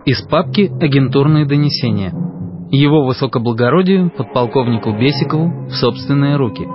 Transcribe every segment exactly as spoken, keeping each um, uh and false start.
Из папки «Агентурные донесения». Его высокоблагородию, подполковнику Бесикову, в собственные руки.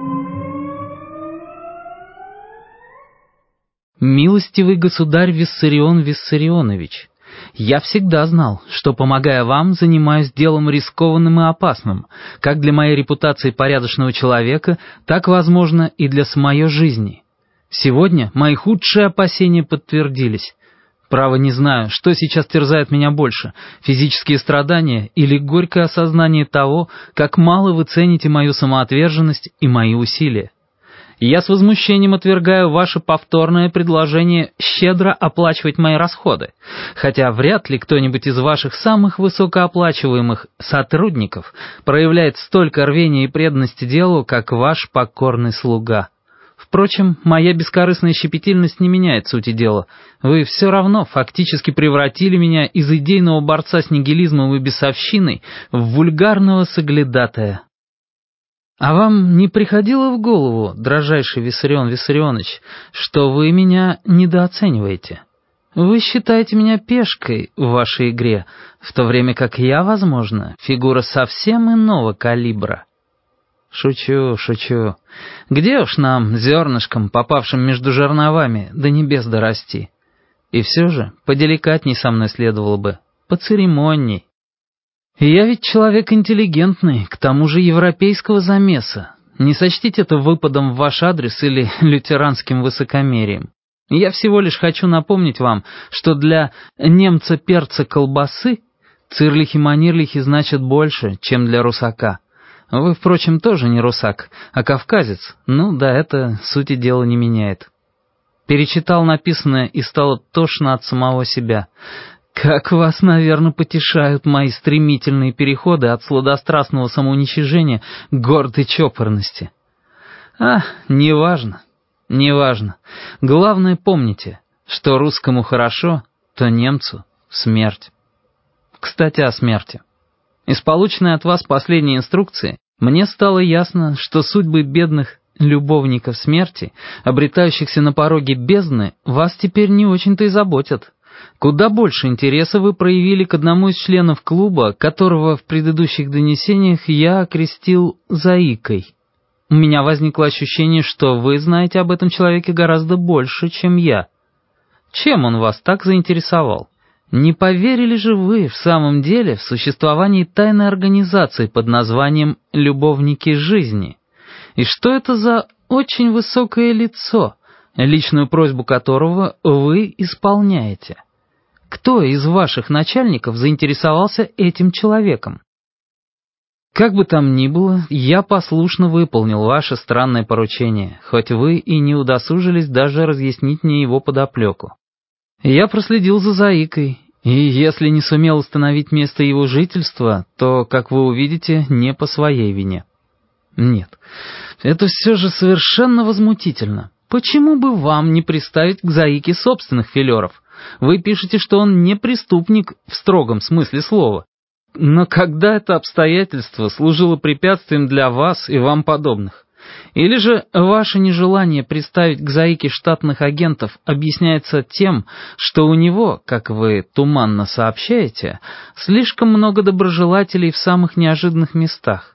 Милостивый государь Виссарион Виссарионович, я всегда знал, что, помогая вам, занимаюсь делом рискованным и опасным, как для моей репутации порядочного человека, так, возможно, и для самой жизни. Сегодня мои худшие опасения подтвердились. Право не знаю, что сейчас терзает меня больше, физические страдания или горькое осознание того, как мало вы цените мою самоотверженность и мои усилия. Я с возмущением отвергаю ваше повторное предложение щедро оплачивать мои расходы, хотя вряд ли кто-нибудь из ваших самых высокооплачиваемых сотрудников проявляет столько рвения и преданности делу, как ваш покорный слуга. Впрочем, моя бескорыстная щепетильность не меняет сути дела. Вы все равно фактически превратили меня из идейного борца с нигилизмом и бесовщиной в вульгарного соглядатая. А вам не приходило в голову, дрожайший Виссарион Виссарионович, что вы меня недооцениваете? Вы считаете меня пешкой в вашей игре, в то время как я, возможно, фигура совсем иного калибра. Шучу, шучу. Где уж нам, зернышком, попавшим между жерновами, до небес дорасти? И все же поделикатней со мной следовало бы, поцеремонней. Я ведь человек интеллигентный, к тому же европейского замеса. Не сочтите это выпадом в ваш адрес или лютеранским высокомерием. Я всего лишь хочу напомнить вам, что для немца-перца-колбасы цирлихи-манирлихи значат больше, чем для русака. Вы, впрочем, тоже не русак, а кавказец. Ну да, это сути дела не меняет. Перечитал написанное и стало тошно от самого себя. Как вас, наверное, потешают мои стремительные переходы от сладострастного самоуничижения к гордой чопорности. А, неважно, неважно. Главное, помните, что русскому хорошо, то немцу смерть. Кстати, о смерти. Из полученной от вас последней инструкции мне стало ясно, что судьбы бедных любовников смерти, обретающихся на пороге бездны, вас теперь не очень-то и заботят. Куда больше интереса вы проявили к одному из членов клуба, которого в предыдущих донесениях я окрестил «заикой». У меня возникло ощущение, что вы знаете об этом человеке гораздо больше, чем я. Чем он вас так заинтересовал? Не поверили же вы в самом деле в существование тайной организации под названием «Любовники жизни»? И что это за очень высокое лицо, личную просьбу которого вы исполняете? Кто из ваших начальников заинтересовался этим человеком? Как бы там ни было, я послушно выполнил ваше странное поручение, хоть вы и не удосужились даже разъяснить мне его подоплеку. Я проследил за заикой, и если не сумел установить место его жительства, то, как вы увидите, не по своей вине. Нет, это все же совершенно возмутительно. Почему бы вам не приставить к заике собственных филеров? Вы пишете, что он не преступник в строгом смысле слова. Но когда это обстоятельство служило препятствием для вас и вам подобных? Или же ваше нежелание приставить к заике штатных агентов объясняется тем, что у него, как вы туманно сообщаете, слишком много доброжелателей в самых неожиданных местах?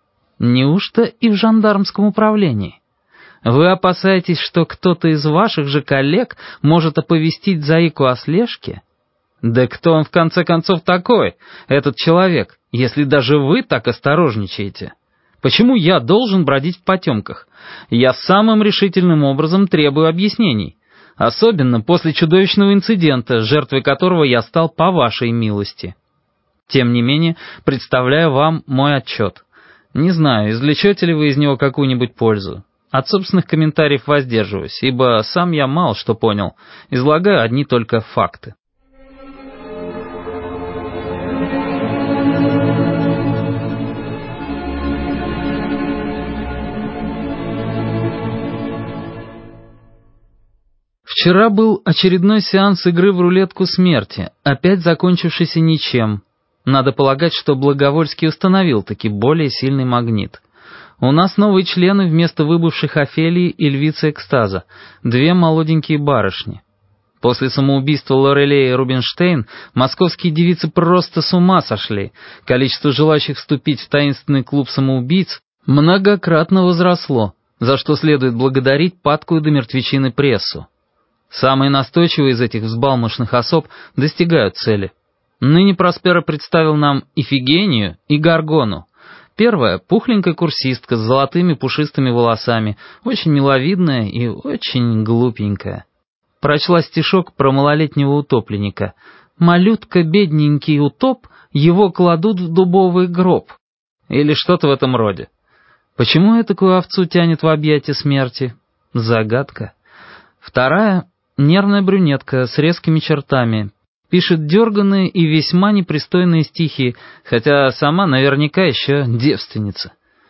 Неужто и в жандармском управлении? Вы опасаетесь, что кто-то из ваших же коллег может оповестить заику о слежке? Да кто он в конце концов такой, этот человек, если даже вы так осторожничаете? Почему я должен бродить в потемках? Я самым решительным образом требую объяснений, особенно после чудовищного инцидента, жертвой которого я стал по вашей милости. Тем не менее, представляю вам мой отчет. Не знаю, извлечете ли вы из него какую-нибудь пользу. От собственных комментариев воздерживаюсь, ибо сам я мало что понял, излагаю одни только факты. Вчера был очередной сеанс игры в рулетку смерти, опять закончившийся ничем. Надо полагать, что Благовольский установил таки более сильный магнит. У нас новые члены вместо выбывших Офелии и львицы экстаза, две молоденькие барышни. После самоубийства Лорелеи Рубинштейн московские девицы просто с ума сошли. Количество желающих вступить в таинственный клуб самоубийц многократно возросло, за что следует благодарить падкую до мертвечины прессу. Самые настойчивые из этих взбалмошных особ достигают цели. Ныне Проспера представил нам Ифигению и Гаргону. Первая — пухленькая курсистка с золотыми пушистыми волосами, очень миловидная и очень глупенькая. Прочла стишок про малолетнего утопленника. «Малютка бедненький утоп, его кладут в дубовый гроб». Или что-то в этом роде. Почему я такую овцу тянет в объятия смерти? Загадка. Вторая — нервная брюнетка с резкими чертами. Пишет дерганые и весьма непристойные стихи, хотя сама наверняка еще девственница.